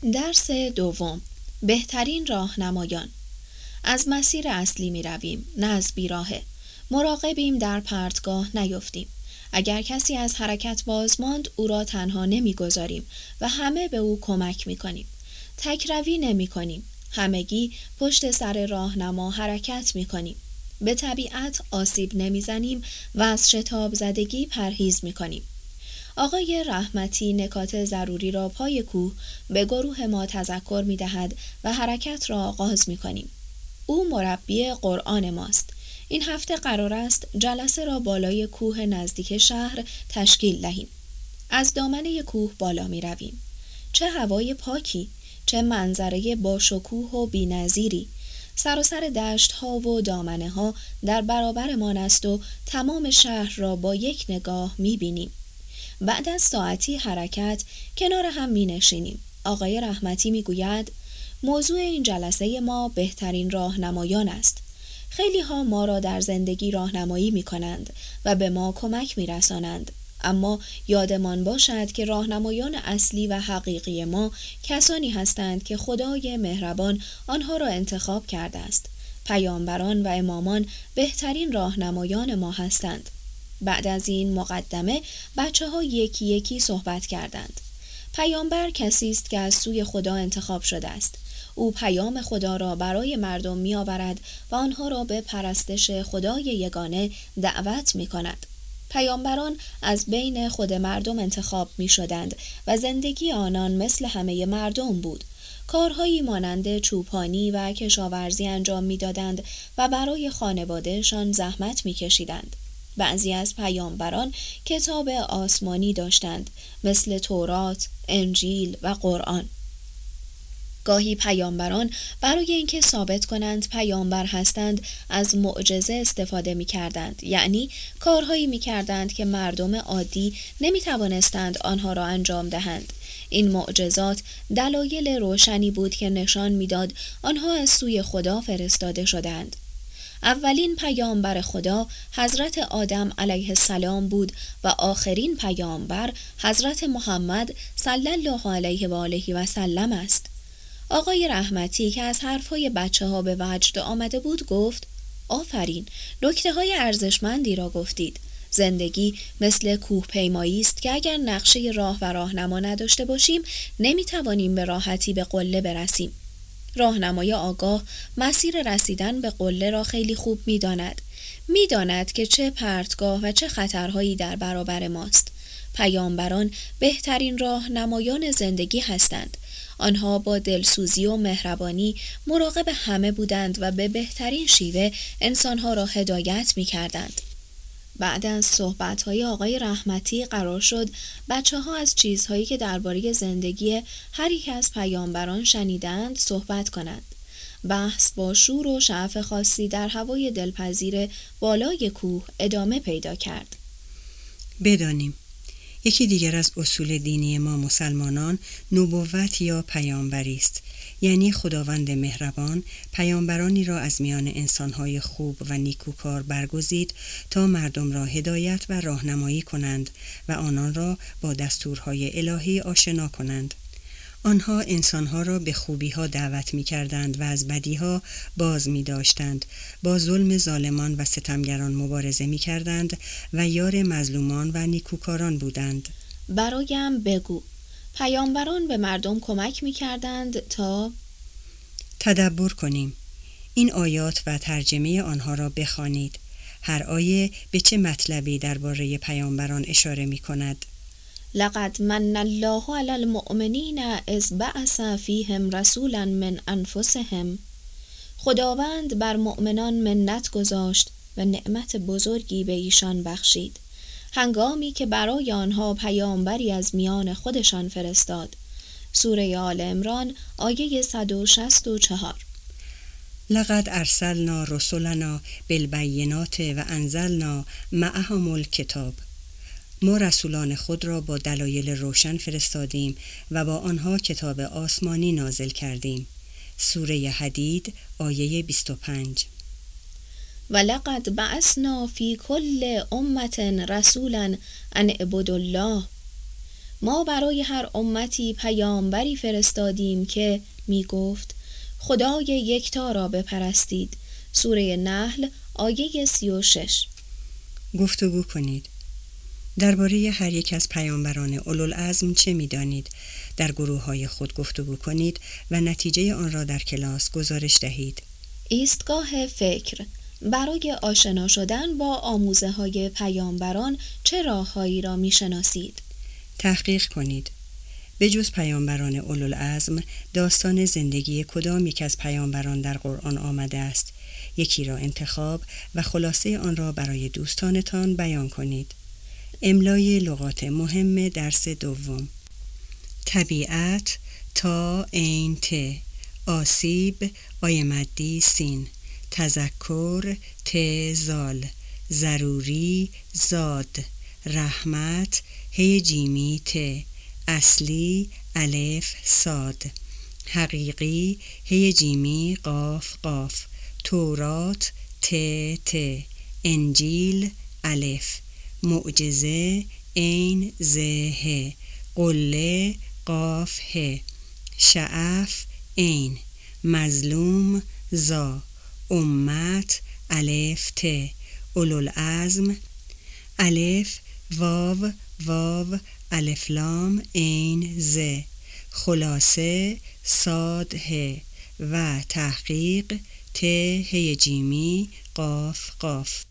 درس دوم، بهترین راهنمایان. از مسیر اصلی می رویم، نه از بیراهه. مراقبیم در پرتگاه نیفتیم. اگر کسی از حرکت باز ماند، او را تنها نمی گذاریم و همه به او کمک می کنیم. تکروی نمی کنیم. همگی پشت سر راهنما حرکت می کنیم. به طبیعت آسیب نمی زنیم و از شتاب زدگی پرهیز می کنیم. آقای رحمتی نکات ضروری را پای کوه به گروه ما تذکر می دهد و حرکت را آغاز می کنیم. او مربی قرآن ماست. این هفته قرار است جلسه را بالای کوه نزدیک شهر تشکیل دهیم. از دامنه کوه بالا می رویم. چه هوای پاکی، چه منظره با شکوه و بی‌نظیری. سراسر دشت ها و دامنه ها در برابرمان است و تمام شهر را با یک نگاه می بینیم. بعد از ساعتی حرکت کنار هم می نشینیم. آقای رحمتی می گوید موضوع این جلسه ما بهترین راهنمایان است. خیلی ها ما را در زندگی راهنمایی می کنند و به ما کمک می رسانند. اما یادمان باشد که راهنمایان اصلی و حقیقی ما کسانی هستند که خدای مهربان آنها را انتخاب کرده است. پیامبران و امامان بهترین راهنمایان ما هستند. بعد از این مقدمه بچه‌ها یکی یکی صحبت کردند. پیامبر کسی است که از سوی خدا انتخاب شده است. او پیام خدا را برای مردم می آورد و آنها را به پرستش خدای یگانه دعوت می کند. پیامبران از بین خود مردم انتخاب می شدند و زندگی آنان مثل همه مردم بود. کارهایی مانند چوپانی و کشاورزی انجام می دادند و برای خانوادهشان زحمت می کشیدند. بعضی از پیامبران کتاب آسمانی داشتند مثل تورات، انجیل و قرآن. گاهی پیامبران برای اینکه ثابت کنند پیامبر هستند از معجزه استفاده می کردند، یعنی کارهایی می کردند که مردم عادی نمی توانستند آنها را انجام دهند. این معجزات دلایل روشنی بود که نشان میداد آنها از سوی خدا فرستاده شدند. اولین پیامبر خدا حضرت آدم علیه السلام بود و آخرین پیامبر حضرت محمد صلی الله علیه و آله و سلم است. آقای رحمتی که از حرفهای بچه‌ها به وجد آمده بود گفت: آفرین، نکته‌های ارزشمندی را گفتید. زندگی مثل کوه پیمایی است که اگر نقشه راه و راهنما نداشته باشیم نمی‌توانیم به راحتی به قله برسیم. راهنمای آگاه مسیر رسیدن به قله را خیلی خوب می‌داند که چه پرتگاه و چه خطرهایی در برابر ماست. پیامبران بهترین راهنمایان زندگی هستند. آنها با دلسوزی و مهربانی مراقب همه بودند و به بهترین شیوه انسانها را هدایت می‌کردند. بعد از صحبت‌های آقای رحمتی قرار شد بچه‌ها از چیزهایی که درباره زندگی هر یک از پیامبران شنیدند صحبت کنند. بحث با شور و شعف خاصی در هوای دلپذیر بالای کوه ادامه پیدا کرد. بدانیم یکی دیگر از اصول دینی ما مسلمانان نبوت یا پیامبری است، یعنی خداوند مهربان پیامبرانی را از میان انسانهای خوب و نیکوکار برگزید تا مردم را هدایت و راهنمایی کنند و آنان را با دستورهای الهی آشنا کنند. آنها انسانها را به خوبیها دعوت می کردند و از بدیها باز می داشتند، با ظلم ظالمان و ستمگران مبارزه می کردند و یار مظلومان و نیکوکاران بودند. برایم بگو، پیامبران به مردم کمک می کردند تا تدبر کنیم. این آیات و ترجمه آنها را بخوانید. هر آیه به چه مطلبی درباره پیامبران اشاره می کند؟ لقد من الله علی المؤمنین اذ بعث فیهم رسولا من انفسهم. خداوند بر مؤمنان منت گذاشت و نعمت بزرگی به ایشان بخشید، هنگامی که برای آنها پیامبری از میان خودشان فرستاد. سوره آل عمران آیه 164. لقد ارسلنا رسلنا بالبینات و انزلنا معهم الکتاب. ما رسولان خود را با دلایل روشن فرستادیم و با آنها کتاب آسمانی نازل کردیم. سوره حدید آیه 25. ولقد بعثنا فی کل امة رسولا ان اعبدوا الله. ما برای هر امتی پیامبری فرستادیم که می گفت خدای یکتا را بپرستید. سوره نحل آیه 36. گفتگو کنید. درباره هر یک از پیامبران اولوالعزم چه می‌دانید؟ در گروه‌های خود گفتگو کنید و نتیجه آن را در کلاس گزارش دهید. ایستگاه فکر. برای آشنا شدن با آموزه‌های پیامبران چه راه‌هایی را می‌شناسید؟ تحقیق کنید. به جز پیامبران اولوالعزم، داستان زندگی کدام یک از پیامبران در قرآن آمده است؟ یکی را انتخاب و خلاصه آن را برای دوستانتان بیان کنید. املای لغات مهم درس دوم. طبیعت تا عین ت، آسیب آی مدی سین، تذکر ت زال، ضروری زاد، رحمت هی جیمی ت، اصلی الف صاد، حقیقی هی جیمی قاف قاف، تورات ت ت، انجیل الف، معجزه عین ز ه، قله قاف ه، شعف عین، مظلوم زا، امت الف ت، اولوالعزم الف واو واو الف لام عین ز، خلاصه صاد ه و تحقیق ت ه جیمی قاف قاف.